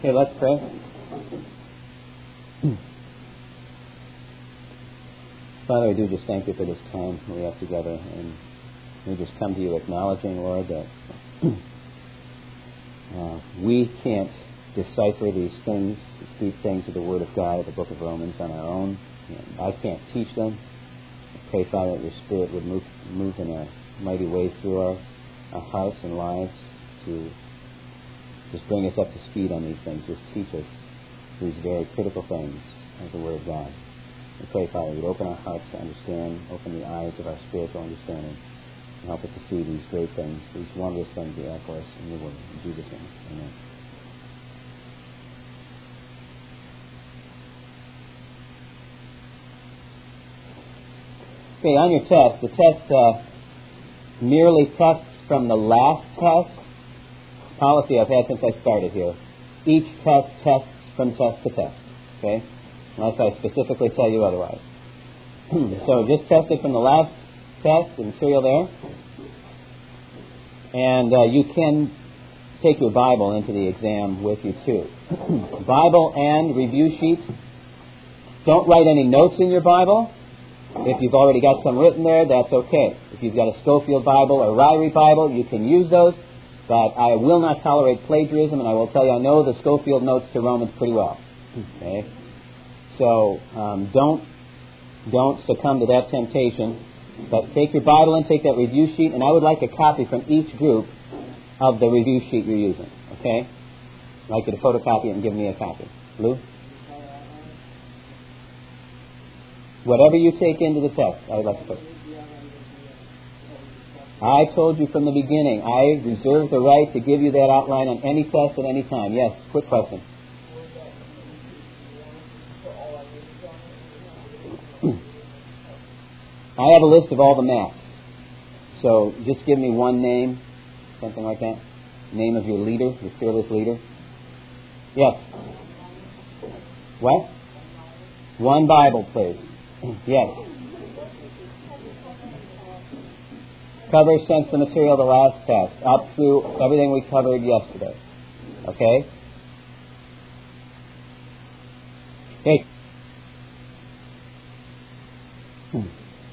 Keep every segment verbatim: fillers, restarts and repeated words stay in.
Okay, let's pray. Father, I do just thank you for this time we have together, and we just come to you acknowledging, Lord, that uh, we can't decipher these things, these things of the Word of God, of the book of Romans, on our own. And I can't teach them. I pray, Father, that your Spirit would move, move in a mighty way through our, our hearts and lives to just bring us up to speed on these things. Just teach us these very critical things of the Word of God. I pray, Father, you'd open our hearts to understand, open the eyes of our spiritual understanding, and help us to see these great things, these wondrous things you have for us in your Word. In Jesus' name, amen. Okay, on your test, the test uh, merely tests from the last test. Policy I've had since I started here. Each test tests from test to test. Okay? Unless I specifically tell you otherwise. So just test it from the last test, the material there. And uh, you can take your Bible into the exam with you too. Bible and review sheet. Don't write any notes in your Bible. If you've already got some written there, that's okay. If you've got a Schofield Bible or Ryrie Bible, you can use those. But I will not tolerate plagiarism, and I will tell you I know the Schofield notes to Romans pretty well. Okay? So um, don't don't succumb to that temptation. But take your Bible and take that review sheet, and I would like a copy from each group of the review sheet you're using. Okay? I'd like you to photocopy it and give me a copy. Lou? Whatever you take into the test, I would like to put. I told you from the beginning, I reserve the right to give you that outline on any test at any time. Yes, quick question. I have a list of all the maps. So just give me one name, something like that. Name of your leader, your fearless leader. Yes. What? One Bible, please. Yes. Cover since the material of the last test, up through everything we covered yesterday. Okay? Okay. Hmm.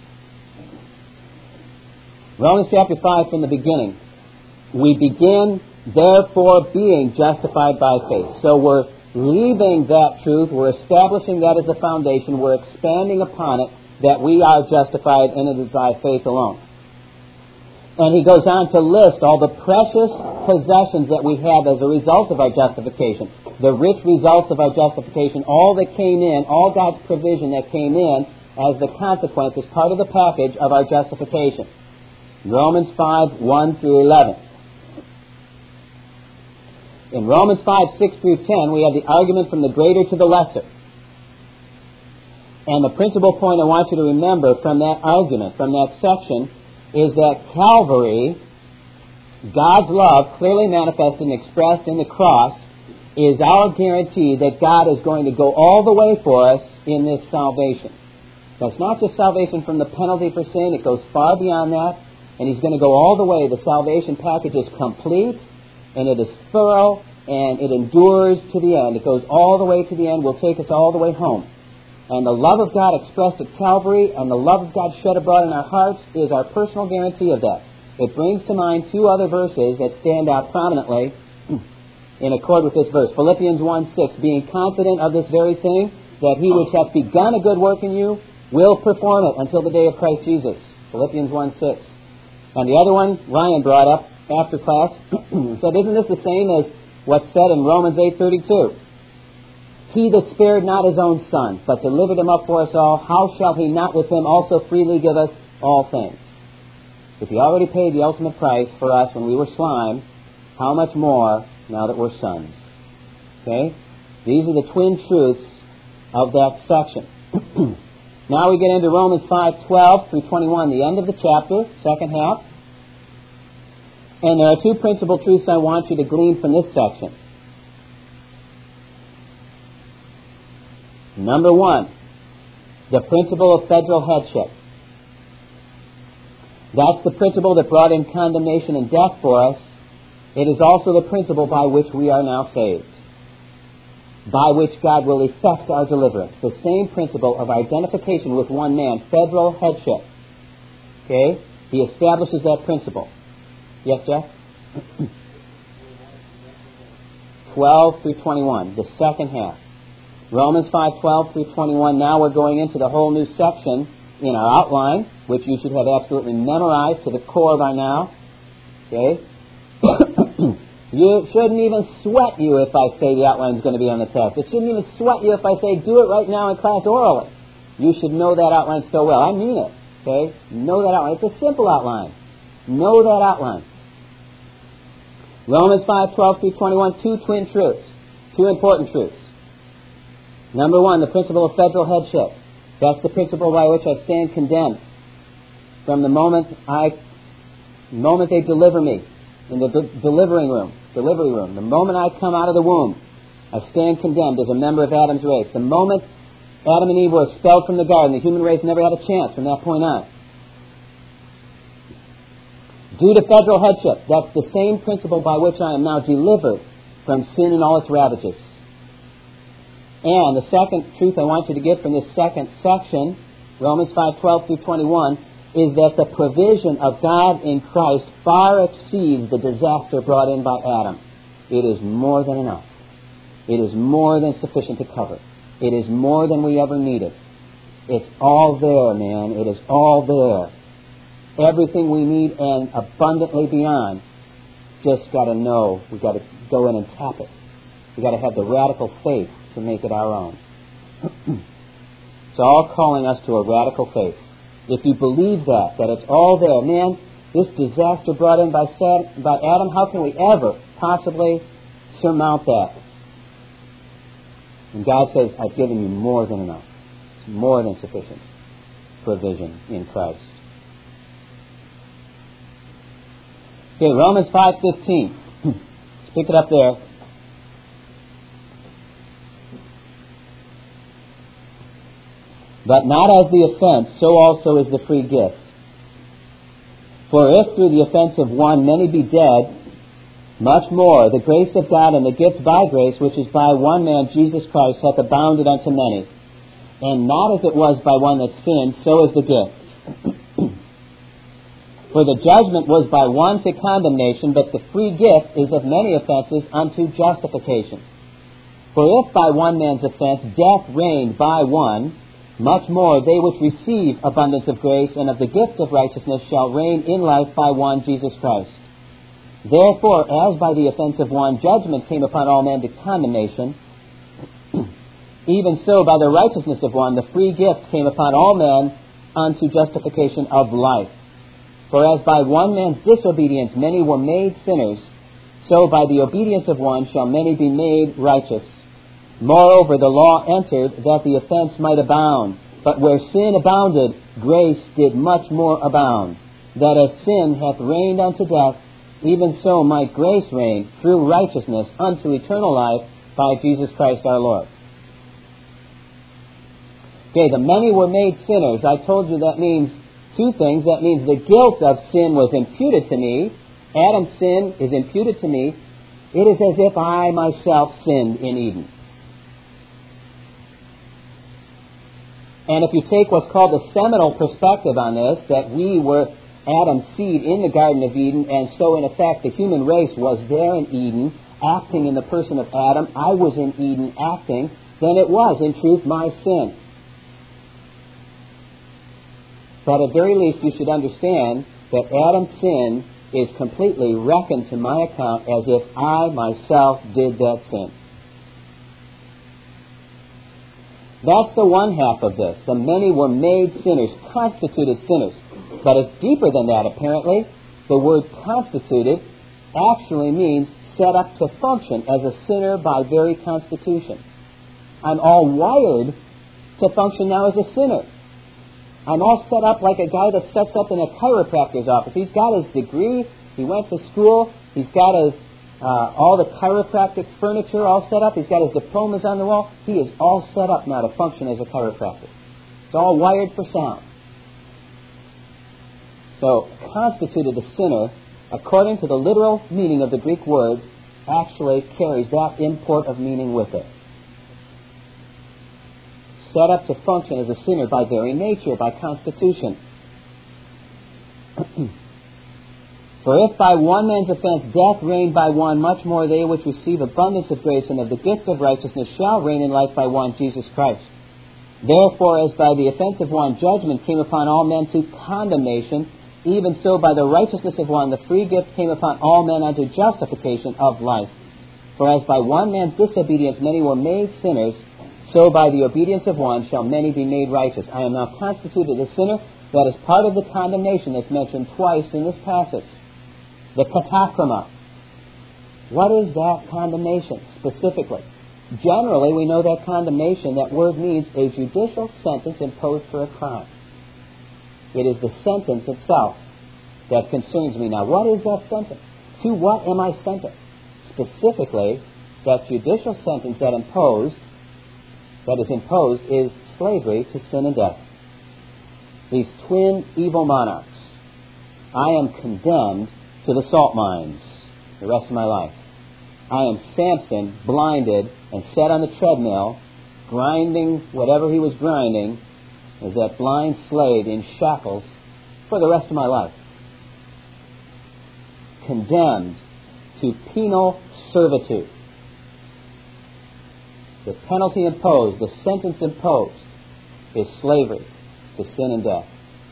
Romans chapter five from the beginning. We begin, therefore, being justified by faith. So we're leaving that truth, we're establishing that as the foundation, we're expanding upon it, that we are justified, and it is by faith alone. And he goes on to list all the precious possessions that we have as a result of our justification. The rich results of our justification, all that came in, all God's provision that came in as the consequence, as part of the package of our justification. Romans five, one through eleven. In Romans five, six through ten, we have the argument from the greater to the lesser. And the principal point I want you to remember from that argument, from that section, is that Calvary, God's love clearly manifested and expressed in the cross, is our guarantee that God is going to go all the way for us in this salvation. That's not just salvation from the penalty for sin, it goes far beyond that, and He's going to go all the way. The salvation package is complete, and it is thorough, and it endures to the end. It goes all the way to the end, will take us all the way home. And the love of God expressed at Calvary and the love of God shed abroad in our hearts is our personal guarantee of that. It brings to mind two other verses that stand out prominently in accord with this verse. Philippians one six, being confident of this very thing, that He which hath begun a good work in you will perform it until the day of Christ Jesus. Philippians one six. And the other one, Ryan brought up after class, said, isn't this the same as what's said in Romans eight thirty-two? He that spared not His own Son, but delivered Him up for us all, how shall He not with Him also freely give us all things? If He already paid the ultimate price for us when we were slime, how much more now that we're sons? Okay? These are the twin truths of that section. Now we get into Romans five twelve through twenty-one, the end of the chapter, second half. And there are two principal truths I want you to glean from this section. Number one, the principle of federal headship. That's the principle that brought in condemnation and death for us. It is also the principle by which we are now saved. by which God will effect our deliverance. The same principle of identification with one man, federal headship. Okay? He establishes that principle. Yes, Jeff? twelve through twenty-one, the second half. Romans five, twelve through twenty-one. Now we're going into the whole new section in our outline, which you should have absolutely memorized to the core by now. Okay? You shouldn't even sweat you if I say the outline is going to be on the test. It shouldn't even sweat you if I say do it right now in class orally. You should know that outline so well. I mean it. Okay? Know that outline. It's a simple outline. Know that outline. Romans five, twelve through twenty-one, two twin truths. Two important truths. Number one, the principle of federal headship. That's the principle by which I stand condemned. From the moment I, the moment they deliver me in the de- delivering room, delivery room, the moment I come out of the womb, I stand condemned as a member of Adam's race. The moment Adam and Eve were expelled from the garden, the human race never had a chance from that point on. Due to federal headship, that's the same principle by which I am now delivered from sin and all its ravages. And the second truth I want you to get from this second section, Romans five, twelve through twenty-one, is that the provision of God in Christ far exceeds the disaster brought in by Adam. It is more than enough. It is more than sufficient to cover. It is more than we ever needed. It's all there, man. It is all there. Everything we need and abundantly beyond. Just got to know. We've got to go in and tap it. We've got to have the radical faith to make it our own. It's all calling us to a radical faith. If you believe that, that it's all there, man, this disaster brought in by, Sad, by Adam, how can we ever possibly surmount that? And God says, I've given you more than enough. It's more than sufficient provision in Christ. Okay, Romans five fifteen. Let's pick it up there. But not as the offense, so also is the free gift. For if through the offense of one many be dead, much more the grace of God and the gift by grace, which is by one man Jesus Christ, hath abounded unto many. And not as it was by one that sinned, so is the gift. For the judgment was by one to condemnation, but the free gift is of many offenses unto justification. For if by one man's offense death reigned by one, much more they which receive abundance of grace and of the gift of righteousness shall reign in life by one Jesus Christ. Therefore, as by the offense of one judgment came upon all men to condemnation, even so by the righteousness of one the free gift came upon all men unto justification of life. For as by one man's disobedience many were made sinners, so by the obedience of one shall many be made righteous. Moreover, the law entered that the offense might abound. But where sin abounded, grace did much more abound. That as sin hath reigned unto death, even so might grace reign through righteousness unto eternal life by Jesus Christ our Lord. Okay, the many were made sinners. I told you that means two things. That means the guilt of sin was imputed to me. Adam's sin is imputed to me. It is as if I myself sinned in Eden. And if you take what's called the seminal perspective on this, that we were Adam's seed in the Garden of Eden, and so in effect the human race was there in Eden, acting in the person of Adam, I was in Eden acting, then it was, in truth, my sin. But at very least you should understand that Adam's sin is completely reckoned to my account as if I myself did that sin. That's the one half of this. The many were made sinners, constituted sinners. But it's deeper than that, apparently. The word constituted actually means set up to function as a sinner by very constitution. I'm all wired to function now as a sinner. I'm all set up like a guy that sets up in a chiropractor's office. He's got his degree, he went to school, he's got his uh, all the chiropractic furniture all set up, he's got his diplomas on the wall. He is all set up now to function as a chiropractor. It's all wired for sound. So, constituted a sinner, according to the literal meaning of the Greek word, actually carries that import of meaning with it. set up to function as a sinner by very nature, by constitution. For if by one man's offense death reigned by one, much more they which receive abundance of grace and of the gift of righteousness shall reign in life by one, Jesus Christ. Therefore, as by the offense of one judgment came upon all men to condemnation, even so by the righteousness of one the free gift came upon all men unto justification of life. For as by one man's disobedience many were made sinners, so by the obedience of one shall many be made righteous. I am now constituted a sinner. That is part of the condemnation that's mentioned twice in this passage. The katakrima. What is that condemnation specifically? Generally, we know that condemnation, that word means a judicial sentence imposed for a crime. It is the sentence itself that concerns me. Now, what is that sentence? To what am I sentenced? Specifically, that judicial sentence that imposed, that is imposed is slavery to sin and death. These twin evil monarchs. I am condemned to the salt mines the rest of my life. I am Samson, blinded and set on the treadmill, grinding whatever he was grinding, as that blind slave in shackles for the rest of my life. Condemned to penal servitude. The penalty imposed, the sentence imposed, is slavery to sin and death.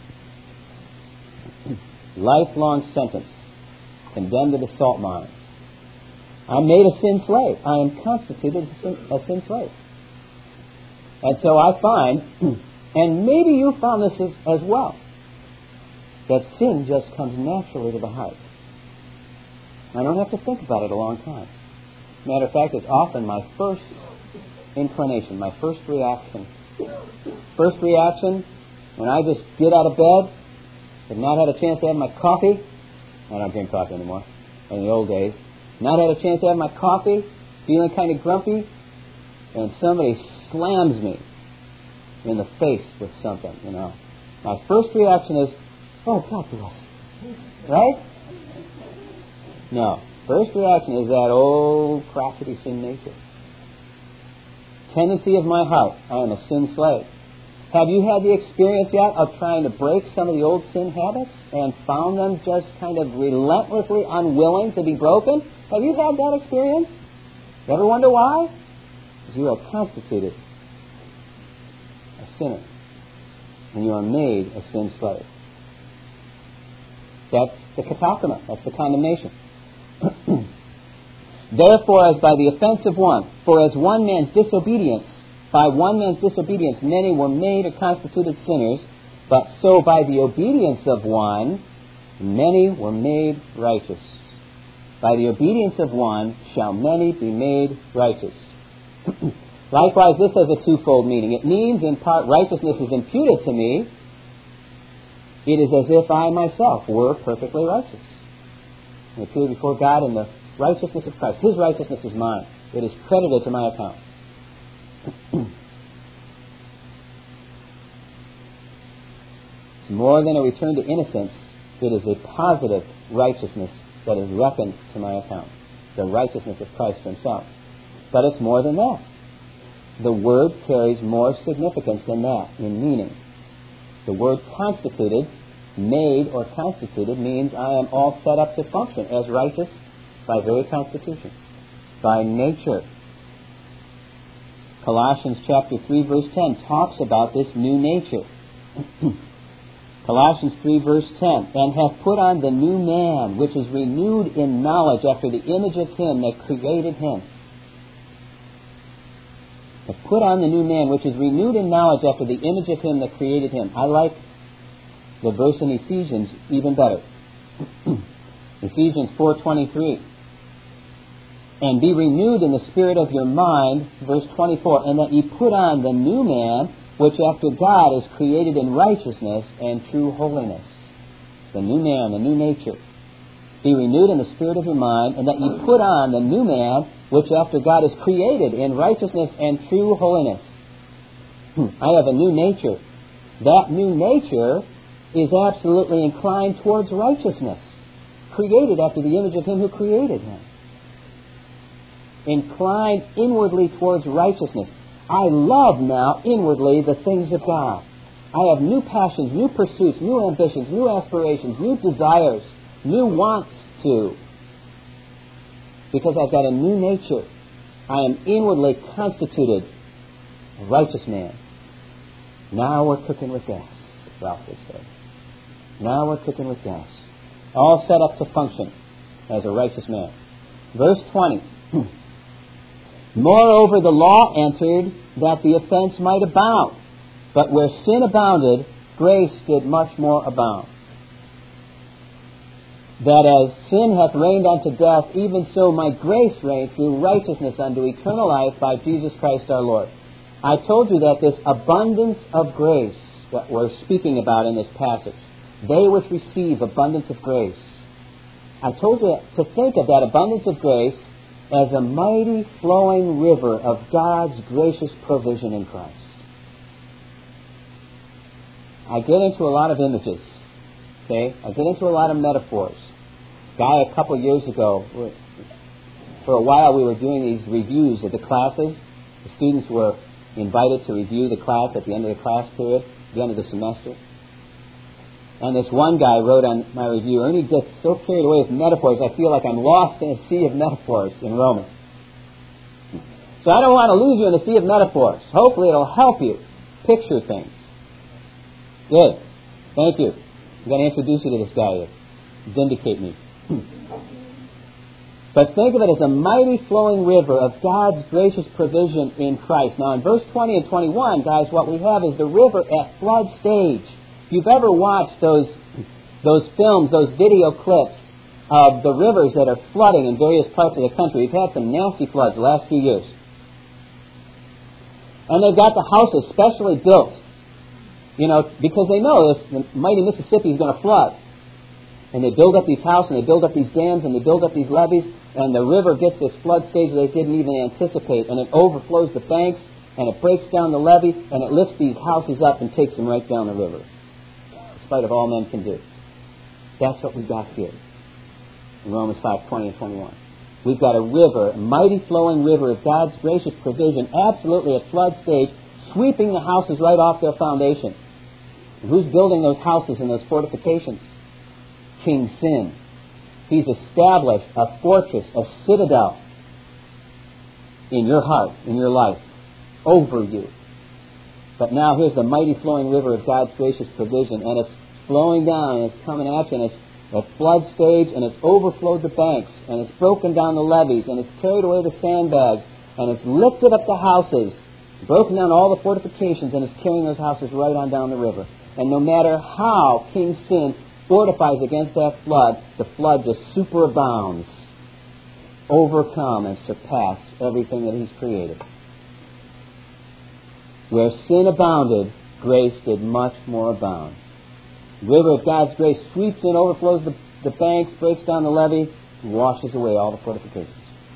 Lifelong sentence. Condemned to the salt mines. I'm made a sin slave. I am constituted a sin, a sin slave. And so I find, and maybe you found this as, as well, that sin just comes naturally to the heart. I don't have to think about it a long time. Matter of fact, it's often my first inclination, my first reaction. First reaction, when I just get out of bed, have not had a chance to have my coffee. I don't drink coffee anymore. In the old days, not had a chance to have my coffee, feeling kind of grumpy, and somebody slams me in the face with something, you know. My first reaction is, oh, God bless. Right? No. First reaction is that old crotchety sin nature. Tendency of my heart, I am a sin slave. Have you had the experience yet of trying to break some of the old sin habits and found them just kind of relentlessly unwilling to be broken? Have you had that experience? You ever wonder why? Because you are constituted a sinner and you are made a sin slave. That's the katakrima. That's the condemnation. Therefore, as by the offense of one, for as one man's disobedience, by one man's disobedience, many were made or constituted sinners, but so by the obedience of one, many were made righteous. By the obedience of one shall many be made righteous. Likewise, this has a twofold meaning. It means, in part, righteousness is imputed to me. It is as if I myself were perfectly righteous. I appear before God in the righteousness of Christ. His righteousness is mine. It is credited to my account. It's more than a return to innocence. It is a positive righteousness that is reckoned to my account. The righteousness of Christ himself. But it's more than that. The word carries more significance than that in meaning. The word constituted, made or constituted, means I am all set up to function as righteous by very constitution, by nature. Colossians chapter three verse ten talks about this new nature. Colossians three verse ten, and hath put on the new man, which is renewed in knowledge after the image of him that created him. Hath put on the new man, which is renewed in knowledge after the image of him that created him. I like the verse in Ephesians even better. Ephesians four twenty-three. And be renewed in the spirit of your mind, verse twenty-four, and that ye put on the new man, which after God is created in righteousness and true holiness. The new man, the new nature. Be renewed in the spirit of your mind, and that ye put on the new man, which after God is created in righteousness and true holiness. I have a new nature. That new nature is absolutely inclined towards righteousness, created after the image of him who created him. Inclined inwardly towards righteousness. I love now inwardly the things of God. I have new passions, new pursuits, new ambitions, new aspirations, new desires, new wants to. Because I've got a new nature. I am inwardly constituted a righteous man. Now we're cooking with gas, Ralph would say. Now we're cooking with gas. All set up to function as a righteous man. Verse twenty. Moreover, the law entered that the offense might abound. But where sin abounded, grace did much more abound. That as sin hath reigned unto death, even so might grace reign through righteousness unto eternal life by Jesus Christ our Lord. I told you that this abundance of grace that we're speaking about in this passage, they which receive abundance of grace. I told you to think of that abundance of grace as a mighty flowing river of God's gracious provision in Christ. I get into a lot of images. Okay? I get into a lot of metaphors. Guy a couple of years ago, for a while we were doing these reviews of the classes. The students were invited to review the class at the end of the class period, the end of the semester. And this one guy wrote on my review, Ernie gets so carried away with metaphors, I feel like I'm lost in a sea of metaphors in Romans. So I don't want to lose you in a sea of metaphors. Hopefully it'll help you picture things. Good. Thank you. I'm going to introduce you to this guy to vindicate me. But think of it as a mighty flowing river of God's gracious provision in Christ. Now in verse twenty and twenty-one, guys, what we have is the river at flood stage. If you've ever watched those those films, those video clips of the rivers that are flooding in various parts of the country, we've had some nasty floods the last few years. And they've got the houses specially built, you know, because they know this, the mighty Mississippi is going to flood. And they build up these houses, and they build up these dams, and they build up these levees, and the river gets this flood stage that they didn't even anticipate, and it overflows the banks, and it breaks down the levee, and it lifts these houses up and takes them right down the river, in spite of all men can do. That's what we've got here in Romans five, twenty and twenty-one. We've got a river, a mighty flowing river of God's gracious provision, absolutely at flood stage, sweeping the houses right off their foundation. And who's building those houses and those fortifications? King Sin. He's established a fortress, a citadel in your heart, in your life, over you. But now here's the mighty flowing river of God's gracious provision, and it's flowing down, and it's coming at you, and it's at flood stage, and it's overflowed the banks, and it's broken down the levees, and it's carried away the sandbags, and it's lifted up the houses, broken down all the fortifications, and it's carrying those houses right on down the river. And no matter how King Sin fortifies against that flood, the flood just superabounds, overcome and surpass everything that he's created. Where sin abounded, grace did much more abound. The river of God's grace sweeps in, overflows the, the banks, breaks down the levee, and washes away all the fortifications.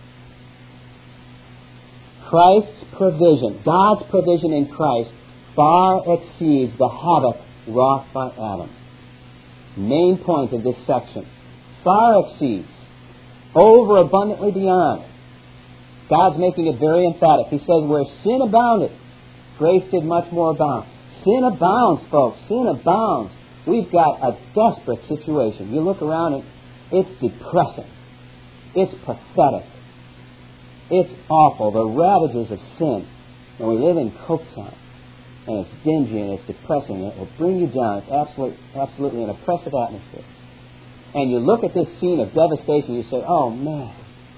Christ's provision, God's provision in Christ, far exceeds the havoc wrought by Adam. Main point of this section. Far exceeds, over abundantly beyond. God's making it very emphatic. He says, where sin abounded, grace did much more abound. Sin abounds, folks. Sin abounds. We've got a desperate situation. You look around and it's depressing. It's pathetic. It's awful. The ravages of sin. And we live in Coketown. And it's dingy and it's depressing and it will bring you down. It's absolutely, absolutely an oppressive atmosphere. And you look at this scene of devastation, you say, oh man,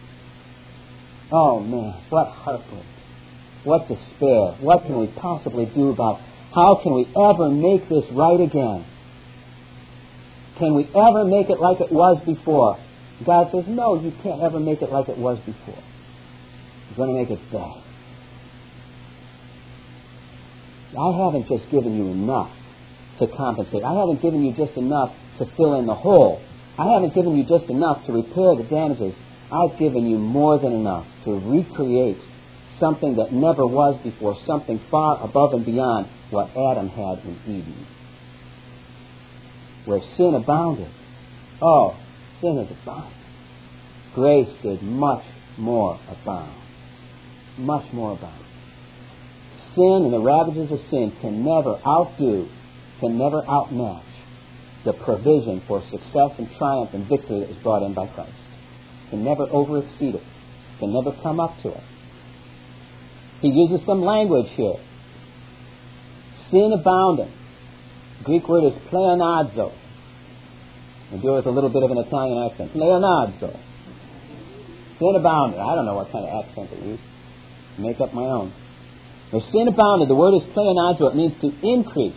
oh man, what heartbreak, what despair, what can we possibly do about it? How can we ever make this right again? Can we ever make it like it was before? God says, no, you can't ever make it like it was before. You're going to make it better. I haven't just given you enough to compensate. I haven't given you just enough to fill in the hole. I haven't given you just enough to repair the damages. I've given you more than enough to recreate something that never was before, something far above and beyond what Adam had in Eden. Where sin abounded, oh, sin is abounded. Grace did much more abound. Much more abound. sin and the ravages of sin can never outdo, can never outmatch the provision for success and triumph and victory that was brought in by Christ. Can never overexceed it. Can never come up to it. He uses some language here. Sin abounding. The Greek word is pleonazo. I do it with a little bit of an Italian accent. Pleonazo. Sin abounded. I don't know what kind of accent they use. Make up my own. Where sin abounded, the word is pleonazo. It means to increase.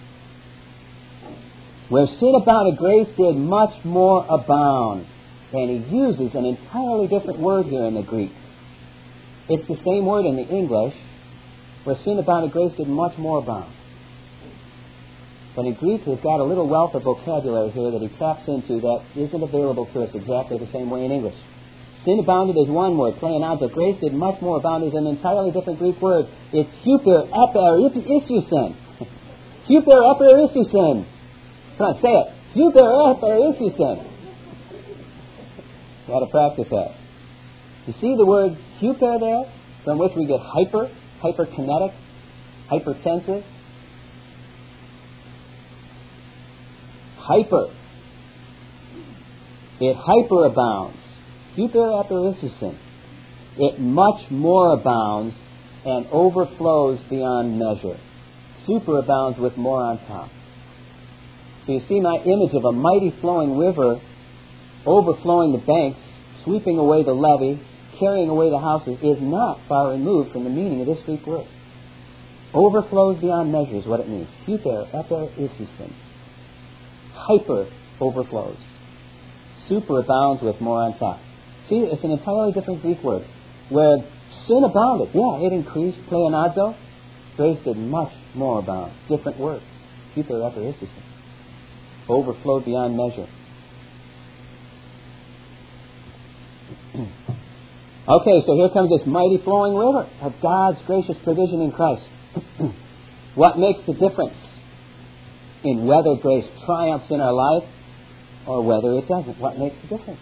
Where sin abounded, grace did much more abound. And he uses an entirely different word here in the Greek. It's the same word in the English. Where sin abounded, grace did much more abound. But in Greek, he's got a little wealth of vocabulary here that he taps into that isn't available to us exactly the same way in English. Sin abounded is one word, pleonazo. Grace did much more abound is an entirely different Greek word. It's huper eper isusen. Huper eper isusen. Come on, say it. Huper eper isusen. Got to practice that. You see the word huper there, from which we get hyper, hyperkinetic, hypertensive. Hyper. It hyperabounds. Huper eperisusin. It much more abounds and overflows beyond measure. Superabounds with more on top. So you see my image of a mighty flowing river overflowing the banks, sweeping away the levee, carrying away the houses, is not far removed from the meaning of this Greek word. Overflows beyond measure is what it means. Huper eperisusin. Hyper overflows. Superabounds with more on top. See, it's an entirely different Greek word. Where sin abounded, yeah, it increased, pleonazo. Grace did much more abound. Different word. Huper eperisusin. Overflowed beyond measure. Okay, so here comes this mighty flowing river of God's gracious provision in Christ. What makes the difference in whether grace triumphs in our life or whether it doesn't? What makes the difference?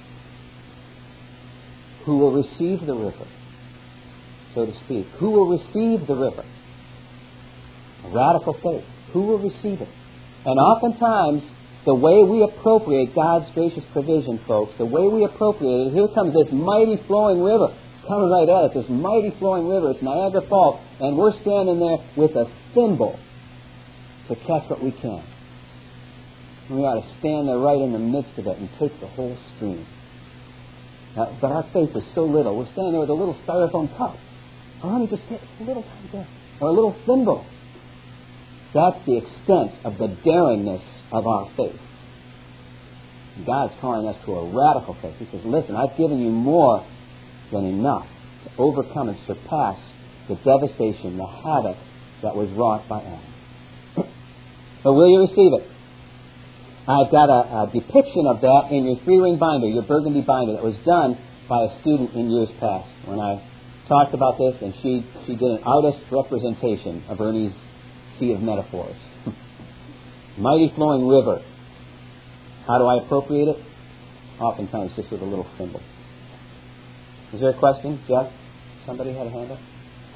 Who will receive the river, so to speak? Who will receive the river? A radical faith. Who will receive it? And oftentimes, the way we appropriate God's gracious provision, folks, the way we appropriate it, here comes this mighty flowing river. It's coming right at us, this mighty flowing river. It's Niagara Falls, and we're standing there with a thimble to catch what we can. We ought to stand there right in the midst of it and take the whole stream. Uh, but our faith is so little. We're standing there with a little styrofoam cup. Oh, let me just take a little tiny bit. Or a little thimble. That's the extent of the daringness of our faith. God's calling us to a radical faith. He says, listen, I've given you more than enough to overcome and surpass the devastation, the havoc that was wrought by Adam. But will you receive it? I've got a, a depiction of that in your three-ring binder, your burgundy binder, that was done by a student in years past. When I talked about this, and she, she did an artist's representation of Ernie's Sea of Metaphors. Mighty flowing river. How do I appropriate it? Oftentimes just with a little thimble. Is there a question? Jeff? Somebody had a hand up?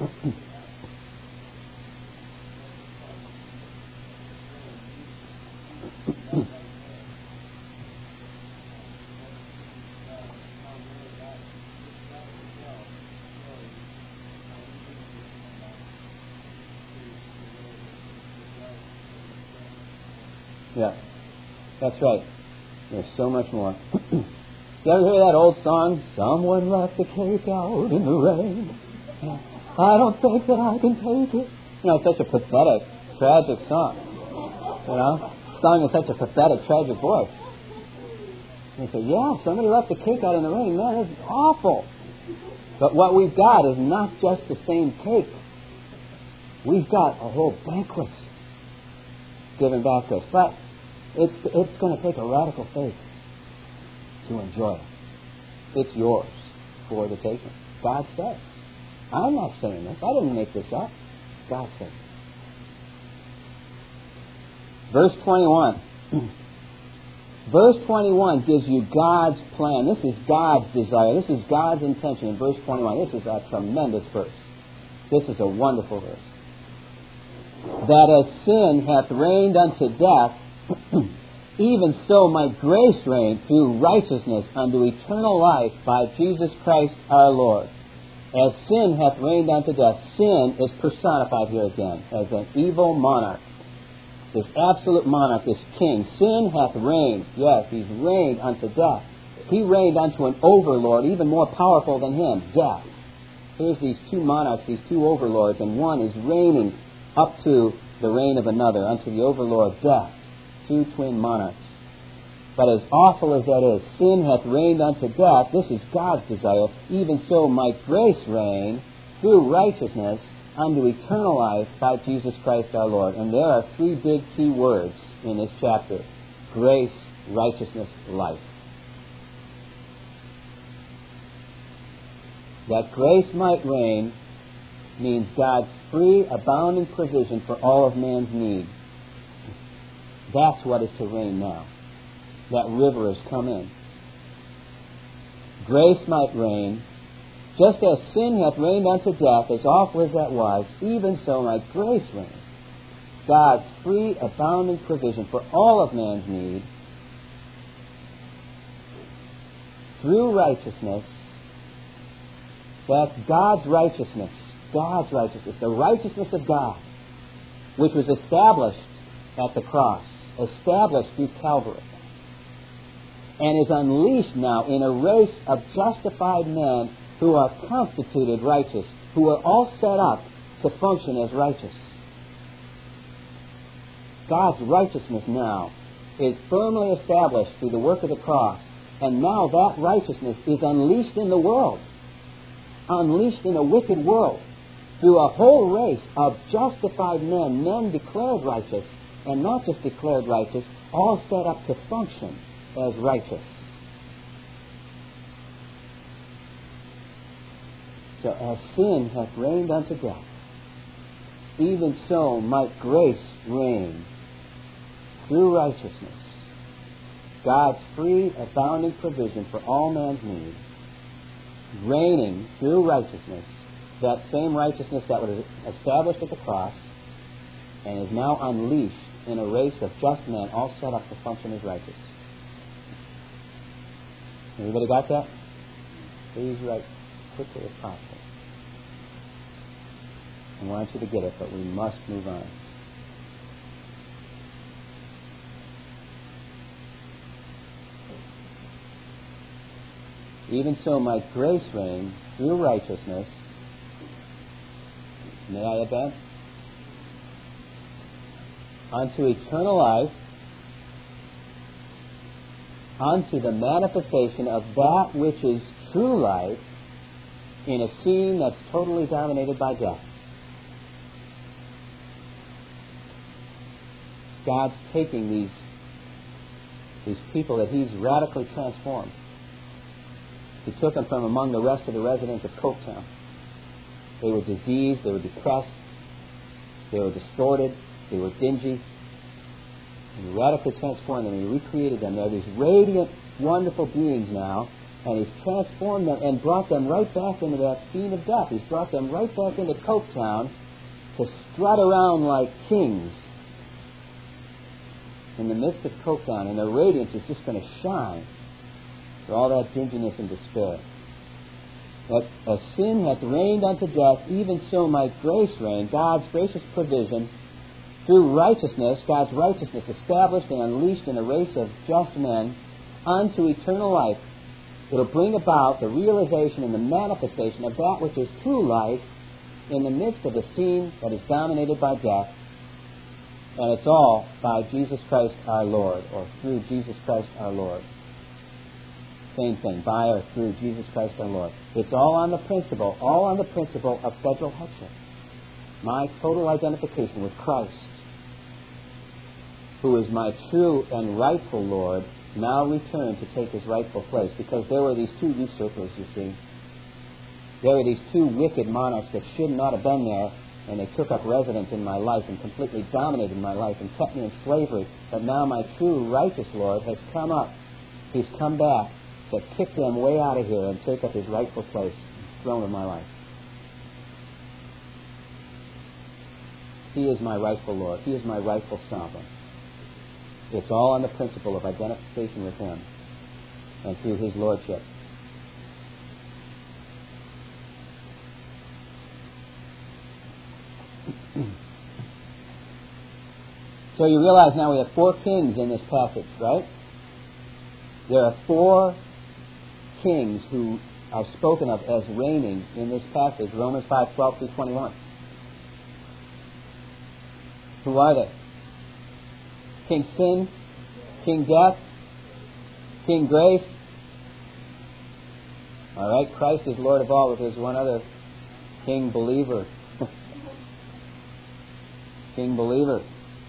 Yeah, that's right. There's so much more. You ever hear that old song? Someone left the cake out in the rain. I don't think that I can take it. You know, it's such a pathetic, tragic song. You know, sung in such a pathetic, tragic voice. And you say, yeah, somebody left the cake out in the rain. Man, that's awful. But what we've got is not just the same cake. We've got a whole banquet given back to us. But it's it's going to take a radical faith to enjoy it. It's yours for the taking. God says. I'm not saying this. I didn't make this up. God says. Verse twenty-one. Verse twenty-one gives you God's plan. This is God's desire. This is God's intention in verse twenty-one. This is a tremendous verse. This is a wonderful verse. that as sin hath reigned unto death, even so might grace reign through righteousness unto eternal life by Jesus Christ our Lord. As sin hath reigned unto death, sin is personified here again as an evil monarch. This absolute monarch, this king. Sin hath reigned. Yes, he's reigned unto death. He reigned unto an overlord even more powerful than him, death. Here's these two monarchs, these two overlords, and one is reigning up to the reign of another, unto the overlord, death. Two twin monarchs. But as awful as that is, sin hath reigned unto death. This is God's desire. Even so might grace reign through righteousness unto eternal life by Jesus Christ our Lord. And there are three big key words in this chapter. Grace, righteousness, life. That grace might reign means God's free, abounding provision for all of man's need. That's what is to reign now. That river has come in. Grace might reign. Just as sin hath reigned unto death, as awful as that was, even so might grace reign. God's free, abounding provision for all of man's need through righteousness. That's God's righteousness. God's righteousness. The righteousness of God, which was established at the cross, established through Calvary, and is unleashed now in a race of justified men who are constituted righteous, who are all set up to function as righteous. God's righteousness now is firmly established through the work of the cross, and now that righteousness is unleashed in the world, unleashed in a wicked world, through a whole race of justified men, men declared righteous, and not just declared righteous, all set up to function as righteous. So as sin hath reigned unto death, even so might grace reign through righteousness. God's free, abounding provision for all man's need, reigning through righteousness, that same righteousness that was established at the cross and is now unleashed in a race of just men all set up to function as righteous. Everybody got that? Please write quickly as possible. I want you to get it, but we must move on. Even so might grace reign through righteousness. May I add that? Unto eternal life, unto the manifestation of that which is true life in a scene that's totally dominated by death. God's taking these, these people that He's radically transformed. He took them from among the rest of the residents of Coketown. They were diseased, they were depressed, they were distorted, they were dingy. And He radically transformed them. He recreated them. They're these radiant, wonderful beings now, and He's transformed them and brought them right back into that scene of death. He's brought them right back into Coketown to strut around like kings in the midst of Coketown, and their radiance is just going to shine for all that dinginess and despair. That as sin hath reigned unto death, even so might grace reign, God's gracious provision, through righteousness, God's righteousness established and unleashed in a race of just men, unto eternal life. It'll bring about the realization and the manifestation of that which is true life in the midst of a scene that is dominated by death. And it's all by Jesus Christ our Lord, or through Jesus Christ our Lord. Same thing, by or through Jesus Christ our Lord. It's all on the principle, all on the principle of federal headship. My total identification with Christ, who is my true and rightful Lord, now returned to take His rightful place. Because there were these two usurpers, you see. There were these two wicked monarchs that should not have been there, and they took up residence in my life and completely dominated my life and kept me in slavery. But now my true righteous Lord has come up. He's come back to kick them way out of here and take up His rightful place, throne of my life. He is my rightful Lord. He is my rightful sovereign. It's all on the principle of identification with Him and through His Lordship. So you realize now we have four kings in this passage, right? There are four kings who are spoken of as reigning in this passage, Romans five, twelve through twenty-one. Who are they? King Sin, King Death, King Grace. All right, Christ is Lord of all, but there's one other King Believer. King Believer.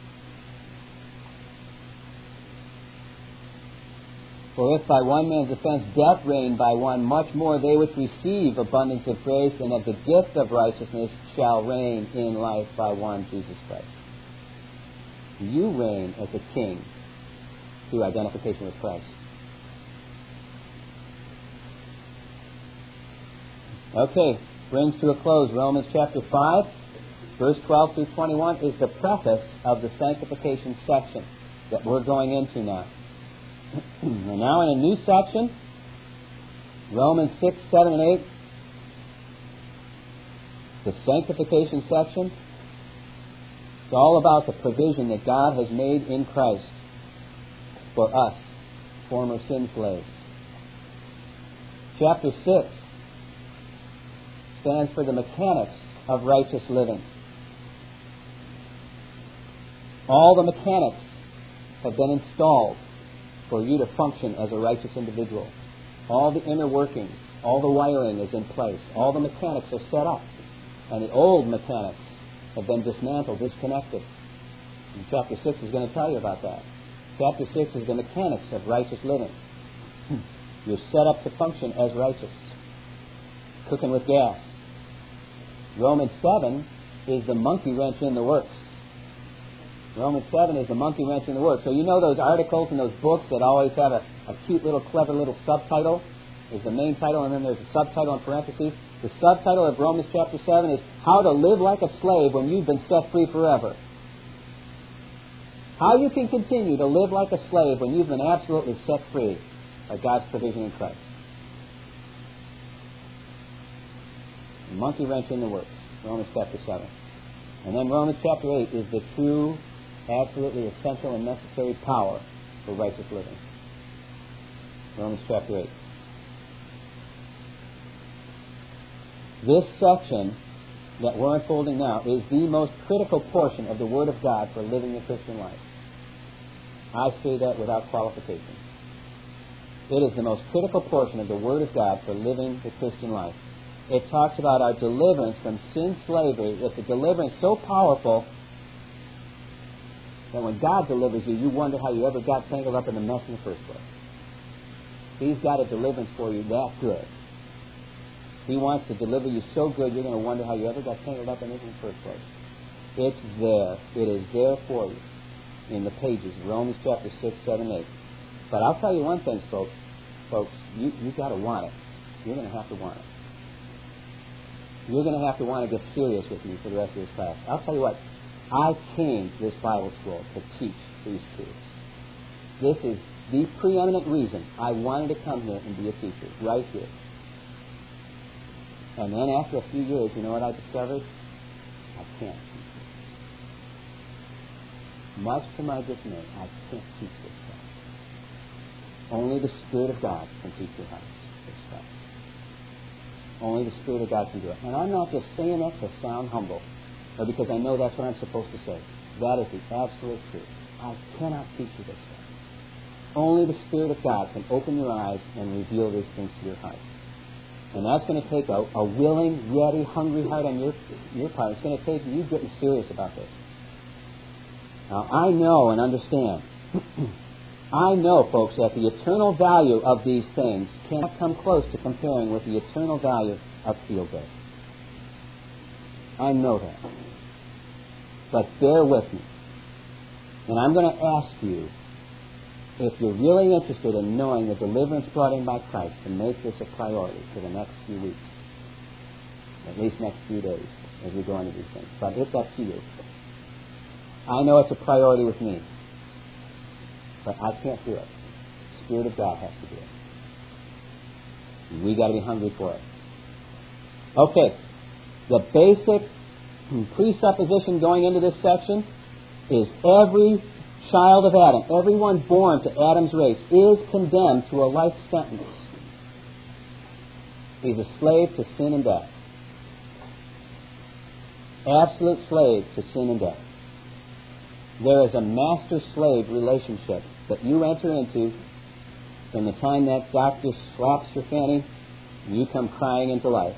For if by one man's offense death reigned by one, much more they which receive abundance of grace and of the gift of righteousness shall reign in life by one, Jesus Christ. You reign as a king through identification with Christ. Okay, brings to a close Romans chapter five, verse twelve through twenty-one is the preface of the sanctification section that we're going into now. And now in a new section, Romans six, seven, and eight, the sanctification section. It's all about the provision that God has made in Christ for us, former sin slaves. Chapter six stands for the mechanics of righteous living. All the mechanics have been installed for you to function as a righteous individual. All the inner workings, all the wiring is in place. All the mechanics are set up. And the old mechanics have been dismantled, disconnected. And chapter six is going to tell you about that. Chapter six is the mechanics of righteous living. You're set up to function as righteous. Cooking with gas. Romans seven is the monkey wrench in the works. Romans seven is the monkey wrench in the works. So you know those articles and those books that always have a, a cute little, clever little subtitle? There's the main title and then there's a subtitle in parentheses. The subtitle of Romans chapter seven is How to Live Like a Slave When You've Been Set Free Forever. How you can continue to live like a slave when you've been absolutely set free by God's provision in Christ. Monkey wrench in the works. Romans chapter seven. And then Romans chapter eight is the true, absolutely essential and necessary power for righteous living. Romans chapter eight. This section that we're unfolding now is the most critical portion of the Word of God for living the Christian life. I say that without qualification. It is the most critical portion of the Word of God for living the Christian life. It talks about our deliverance from sin slavery. It's a deliverance so powerful that when God delivers you, you wonder how you ever got tangled up in the mess in the first place. He's got a deliverance for you that good. He wants to deliver you so good, you're going to wonder how you ever got tangled up in it in the first place. It's there. It is there for you in the pages, Romans chapter six, seven, eight. But I'll tell you one thing, folks. Folks, you, you've got to want it. You're going to have to want it. You're going to have to want to get serious with me for the rest of this class. I'll tell you what. I came to this Bible school to teach these truths. This is the preeminent reason I wanted to come here and be a teacher, right here. And then after a few years, you know what I discovered? I can't teach it. Much to my dismay, I can't teach this stuff. Only the Spirit of God can teach your house this stuff. Only the Spirit of God can do it. And I'm not just saying that to sound humble, or because I know that's what I'm supposed to say. That is the absolute truth. I cannot teach you this stuff. Only the Spirit of God can open your eyes and reveal these things to your heart. And that's going to take a, a willing, ready, hungry heart on your, your part. It's going to take you getting serious about this. Now, I know and understand. I know, folks, that the eternal value of these things cannot come close to comparing with the eternal value of feel-good. I know that. But bear with me. And I'm going to ask you, if you're really interested in knowing the deliverance brought in by Christ, to make this a priority for the next few weeks, at least next few days, as we go into these things. But it's up to you. I know it's a priority with me. But I can't do it. The Spirit of God has to do it. We got to be hungry for it. Okay. The basic presupposition going into this section is every child of Adam, everyone born to Adam's race, is condemned to a life sentence. He's a slave to sin and death. Absolute slave to sin and death. There is a master-slave relationship that you enter into from the time that doctor slaps your fanny, you come crying into life.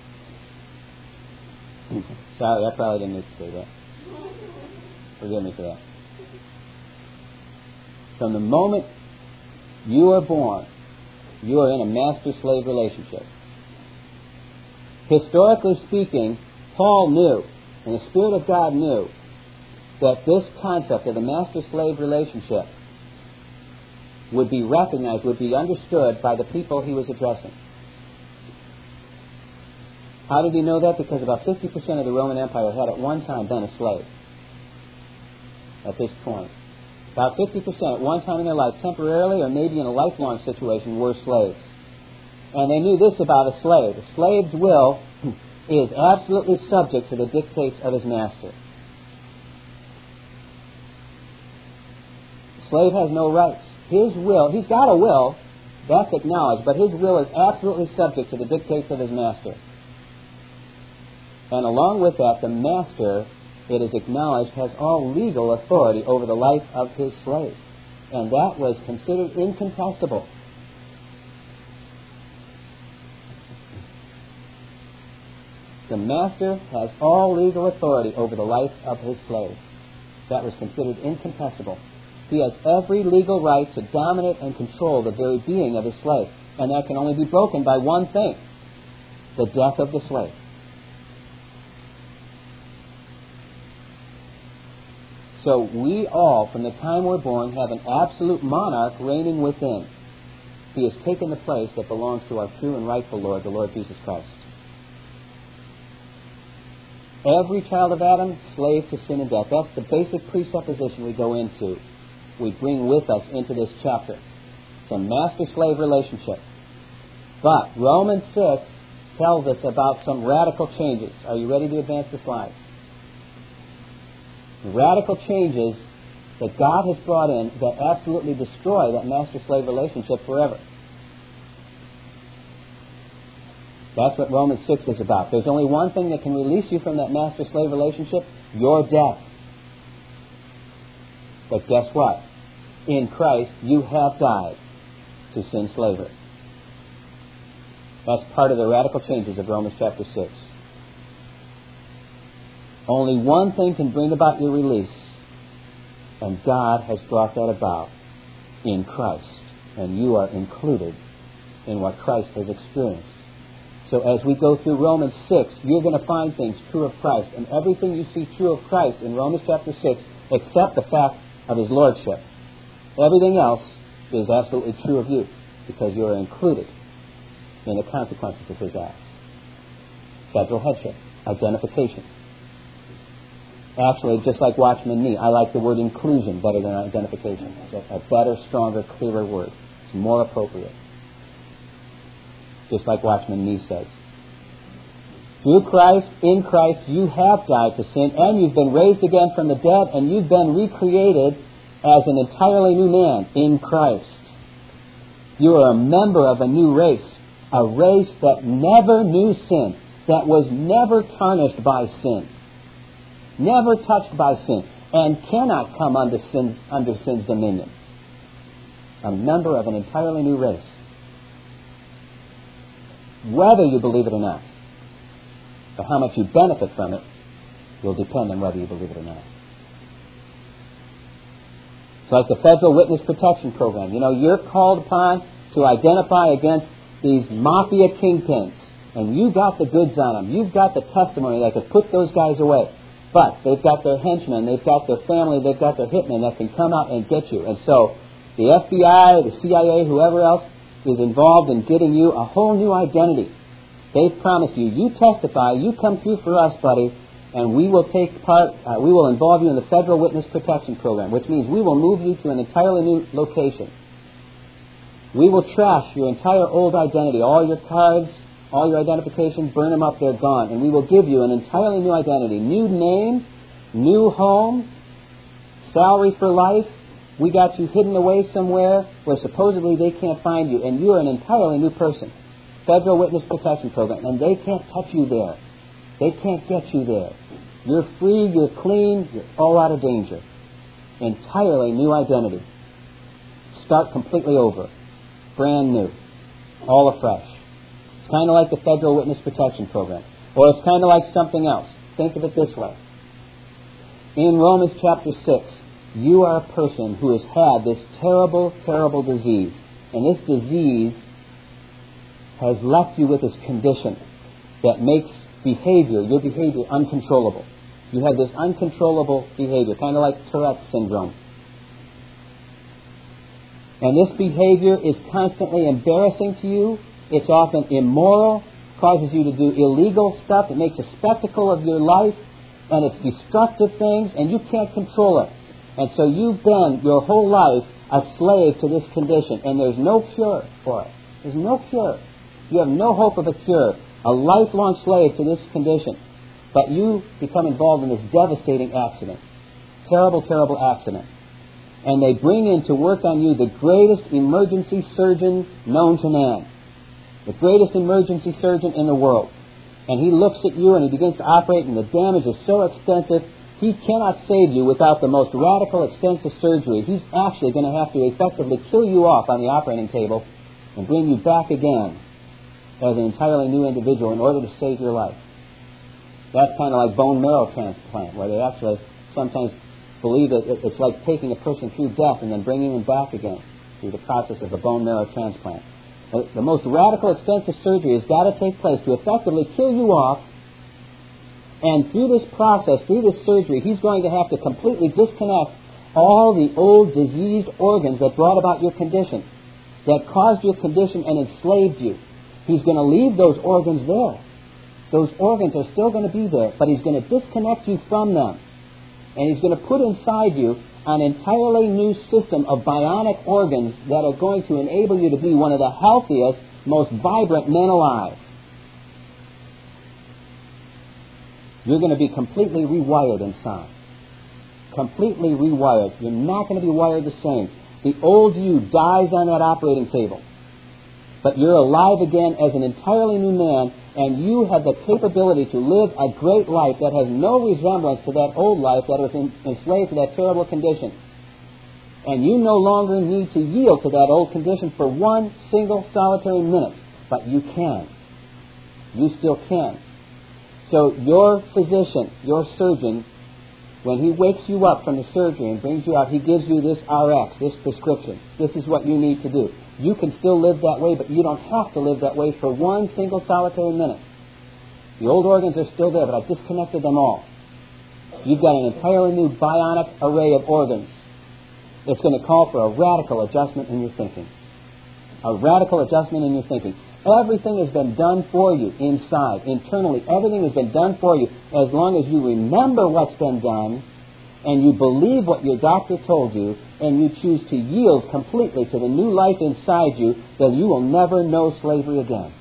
Sorry, I probably didn't need to say that. Forgive me for that. From the moment you are born, you are in a master-slave relationship. Historically speaking, Paul knew, and the Spirit of God knew, that this concept of the master-slave relationship would be recognized, would be understood by the people he was addressing. How did he know that? Because about fifty percent of the Roman Empire had at one time been a slave. At this point. About fifty percent at one time in their life, temporarily or maybe in a lifelong situation, were slaves. And they knew this about a slave. A slave's will is absolutely subject to the dictates of his master. The slave has no rights. His will, he's got a will, that's acknowledged, but his will is absolutely subject to the dictates of his master. And along with that, the master, it is acknowledged, has all legal authority over the life of his slave. And that was considered incontestable. The master has all legal authority over the life of his slave. That was considered incontestable. He has every legal right to dominate and control the very being of his slave. And that can only be broken by one thing: the death of the slave. So we all, from the time we're born, have an absolute monarch reigning within. He has taken the place that belongs to our true and rightful Lord, the Lord Jesus Christ. Every child of Adam, slave to sin and death. That's the basic presupposition we go into. We bring with us into this chapter. It's a master-slave relationship. But Romans six tells us about some radical changes. Are you ready to advance the slide? Radical changes that God has brought in that absolutely destroy that master-slave relationship forever. That's what Romans six is about. There's only one thing that can release you from that master-slave relationship: your death. But guess what? In Christ, you have died to sin slavery. That's part of the radical changes of Romans chapter six. Only one thing can bring about your release, and God has brought that about in Christ. And you are included in what Christ has experienced. So as we go through Romans six, you're going to find things true of Christ. And everything you see true of Christ in Romans chapter six, except the fact of His Lordship. Everything else is absolutely true of you, because you are included in the consequences of His acts. Federal headship, identification. Actually, just like Watchman Nee, I like the word inclusion better than identification. It's a, a better, stronger, clearer word. It's more appropriate. Just like Watchman Nee says. Through Christ, in Christ, you have died to sin, and you've been raised again from the dead, and you've been recreated as an entirely new man in Christ. You are a member of a new race, a race that never knew sin, that was never tarnished by sin, never touched by sin, and cannot come under sin's, under sin's dominion. A member of an entirely new race. Whether you believe it or not, or how much you benefit from it, will depend on whether you believe it or not. It's like the Federal Witness Protection Program. You know, you're called upon to identify against these mafia kingpins, and you got the goods on them. You've got the testimony that could put those guys away. But they've got their henchmen, they've got their family, they've got their hitmen that can come out and get you. And so the F B I, the C I A, whoever else is involved in getting you a whole new identity. They've promised you, you testify, you come through for us, buddy, and we will take part, uh, we will involve you in the Federal Witness Protection Program, which means we will move you to an entirely new location. We will trash your entire old identity, all your cards, all your identification, burn them up, they're gone. And we will give you an entirely new identity, new name, new home, salary for life. We got you hidden away somewhere where supposedly they can't find you, and you are an entirely new person. Federal Witness Protection Program, and they can't touch you there. They can't get you there. You're free, you're clean, you're all out of danger. Entirely new identity. Start completely over. Brand new. All afresh. It's kind of like the Federal Witness Protection Program. Or it's kind of like something else. Think of it this way. In Romans chapter six, you are a person who has had this terrible, terrible disease. And this disease has left you with this condition that makes behavior, your behavior, uncontrollable. You have this uncontrollable behavior, kind of like Tourette's syndrome. And this behavior is constantly embarrassing to you. It's often immoral, causes you to do illegal stuff. It makes a spectacle of your life, and it's destructive things, and you can't control it. And so you've been your whole life a slave to this condition, and there's no cure for it. There's no cure. You have no hope of a cure. A lifelong slave to this condition. But you become involved in this devastating accident. Terrible, terrible accident. And they bring in to work on you the greatest emergency surgeon known to man. The greatest emergency surgeon in the world. And he looks at you and he begins to operate, and the damage is so extensive, he cannot save you without the most radical, extensive surgery. He's actually going to have to effectively kill you off on the operating table and bring you back again as an entirely new individual in order to save your life. That's kind of like bone marrow transplant, where they actually sometimes believe that it's like taking a person through death and then bringing them back again through the process of a bone marrow transplant. The most radical, extensive surgery has got to take place to effectively kill you off, and through this process, through this surgery, he's going to have to completely disconnect all the old diseased organs that brought about your condition, that caused your condition and enslaved you. He's going to leave those organs there. Those organs are still going to be there, but he's going to disconnect you from them. And he's going to put inside you an entirely new system of bionic organs that are going to enable you to be one of the healthiest, most vibrant men alive. You're going to be completely rewired inside. Completely rewired. You're not going to be wired the same. The old you dies on that operating table. But you're alive again as an entirely new man, and you have the capability to live a great life that has no resemblance to that old life that was enslaved to that terrible condition. And you no longer need to yield to that old condition for one single solitary minute. But you can. You still can. So your physician, your surgeon, when he wakes you up from the surgery and brings you out, he gives you this R X, this prescription. This is what you need to do. You can still live that way, but you don't have to live that way for one single solitary minute. The old organs are still there, but I've disconnected them all. You've got an entirely new bionic array of organs. It's going to call for a radical adjustment in your thinking. A radical adjustment in your thinking. Everything has been done for you inside, internally. Everything has been done for you. As long as you remember what's been done, and you believe what your doctor told you, and you choose to yield completely to the new life inside you, then you will never know slavery again.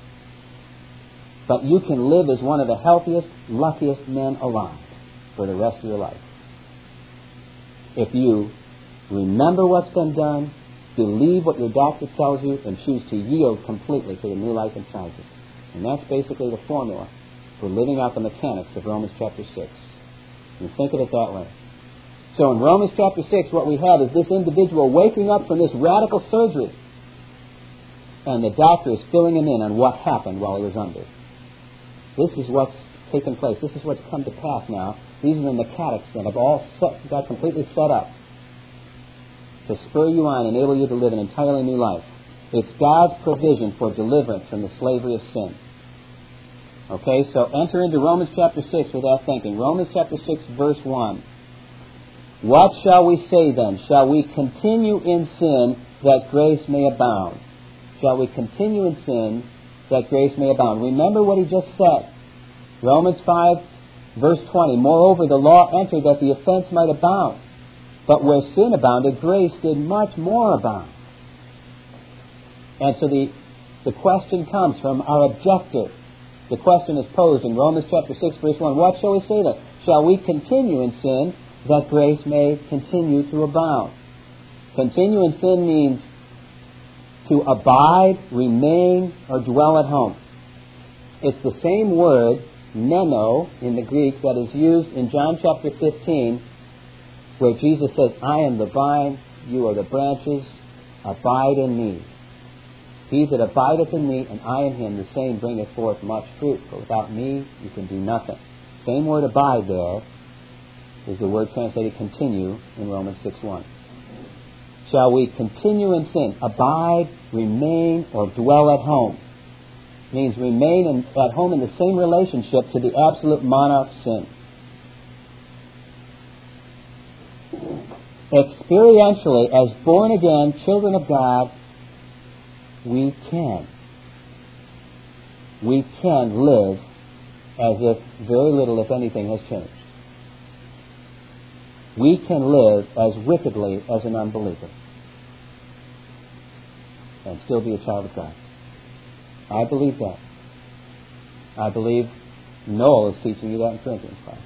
But you can live as one of the healthiest, luckiest men alive for the rest of your life. If you remember what's been done, believe what your doctor tells you, and choose to yield completely to the new life inside you. And that's basically the formula for living out the mechanics of Romans chapter six. You think of it that way. So in Romans chapter six, what we have is this individual waking up from this radical surgery, and the doctor is filling him in on what happened while he was under. This is what's taken place. This is what's come to pass now. These are the mechanics that have all set, got completely set up to spur you on, enable you to live an entirely new life. It's God's provision for deliverance from the slavery of sin. Okay, so enter into Romans chapter six with that thinking. Romans chapter six, verse one. What shall we say then? Shall we continue in sin that grace may abound? Shall we continue in sin that grace may abound? Remember what he just said. Romans five Verse twenty, moreover, the law entered that the offense might abound. But where sin abounded, grace did much more abound. And so the, the question comes from our objective. The question is posed in Romans chapter six, verse one. What shall we say then? Shall we continue in sin that grace may continue to abound? Continue in sin means to abide, remain, or dwell at home. It's the same word, meno, in the Greek, that is used in John chapter fifteen, where Jesus says, I am the vine, you are the branches, abide in me. He that abideth in me, and I in him, the same bringeth forth much fruit. For without me, you can do nothing. Same word abide there is the word translated continue in Romans six one. Shall we continue in sin? Abide, remain, or dwell at home. It means remain in, at home in the same relationship to the absolute monarch sin. Experientially, as born again children of God, we can. We can live as if very little, if anything, has changed. We can live as wickedly as an unbeliever and still be a child of God. I believe that. I believe Noel is teaching you that in Corinthians five.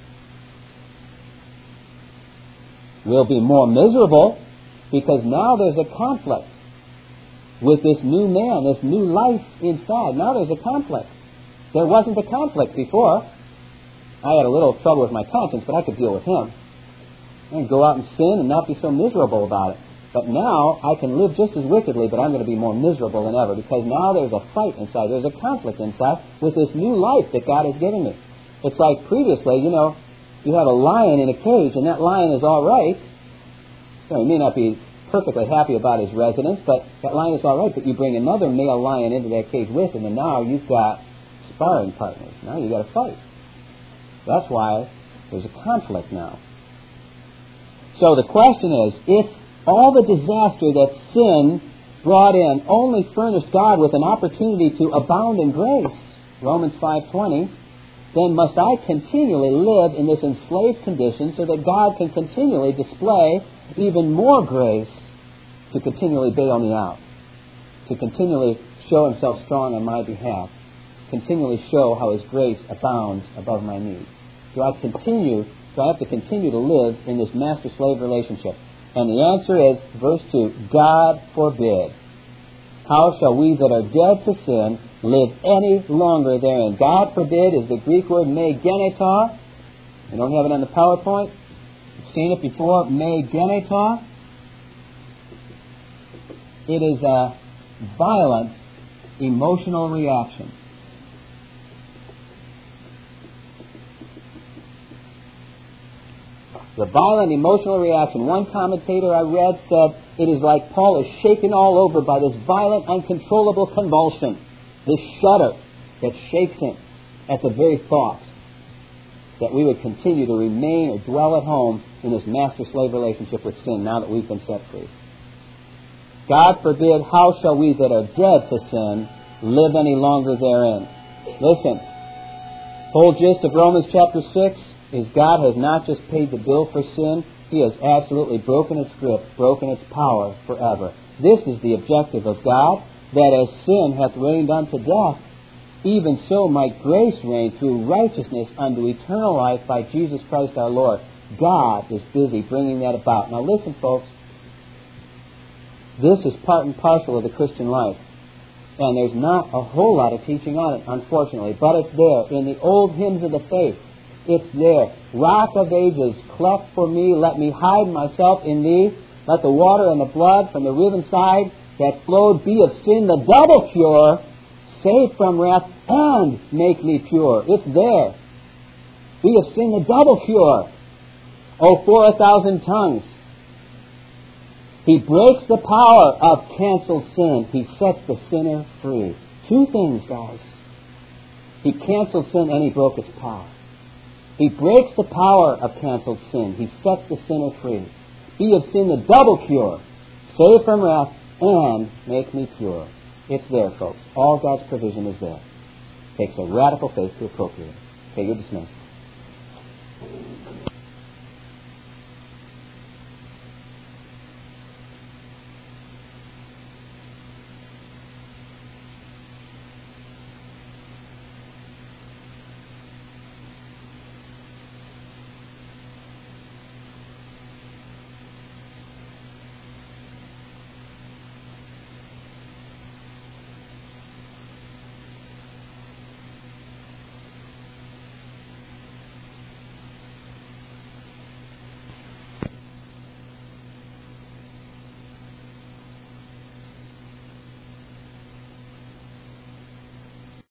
We'll be more miserable because now there's a conflict with this new man, this new life inside. Now there's a conflict. There wasn't a conflict before. I had a little trouble with my conscience, but I could deal with him. I can go out and sin and not be so miserable about it. But now I can live just as wickedly, but I'm going to be more miserable than ever because now there's a fight inside. There's a conflict inside with this new life that God has given me. It's like previously, you know, you have a lion in a cage, and that lion is all right. You know, he may not be perfectly happy about his residence, but that lion is all right. But you bring another male lion into that cage with him, and now you've got sparring partners. Now you've got to fight. That's why there's a conflict now. So the question is, if all the disaster that sin brought in only furnished God with an opportunity to abound in grace, Romans five twenty, then must I continually live in this enslaved condition so that God can continually display even more grace to continually bail me out, to continually show himself strong on my behalf, continually show how his grace abounds above my needs. Do I continue, do I have to continue to live in this master-slave relationship? And the answer is, verse two, God forbid. How shall we that are dead to sin live any longer therein? God forbid is the Greek word me genetar. You don't have it on the PowerPoint? You've seen it before, me genetar. It is a violent emotional reaction. The violent emotional reaction. One commentator I read said, it is like Paul is shaken all over by this violent, uncontrollable convulsion, this shudder that shakes him at the very thought that we would continue to remain or dwell at home in this master-slave relationship with sin now that we've been set free. God forbid, how shall we that are dead to sin live any longer therein? Listen, whole gist of Romans chapter six is God has not just paid the bill for sin, He has absolutely broken its grip, broken its power forever. This is the objective of God, that as sin hath reigned unto death, even so might grace reign through righteousness unto eternal life by Jesus Christ our Lord. God is busy bringing that about. Now listen, folks, this is part and parcel of the Christian life. And there's not a whole lot of teaching on it, unfortunately, but it's there in the old hymns of the faith. It's there. Rock of ages, cleft for me, let me hide myself in thee. Let the water and the blood from the riven side that flowed be of sin the double cure, save from wrath and make me pure. It's there. Be of sin the double cure. Oh, for a thousand tongues. He breaks the power of canceled sin. He sets the sinner free. Two things, guys. He canceled sin and he broke its power. He breaks the power of canceled sin. He sets the sinner free. Be of sin the double cure. Save from wrath and make me pure. It's there, folks. All God's provision is there. It takes a radical faith to appropriate it. Okay, you're dismissed.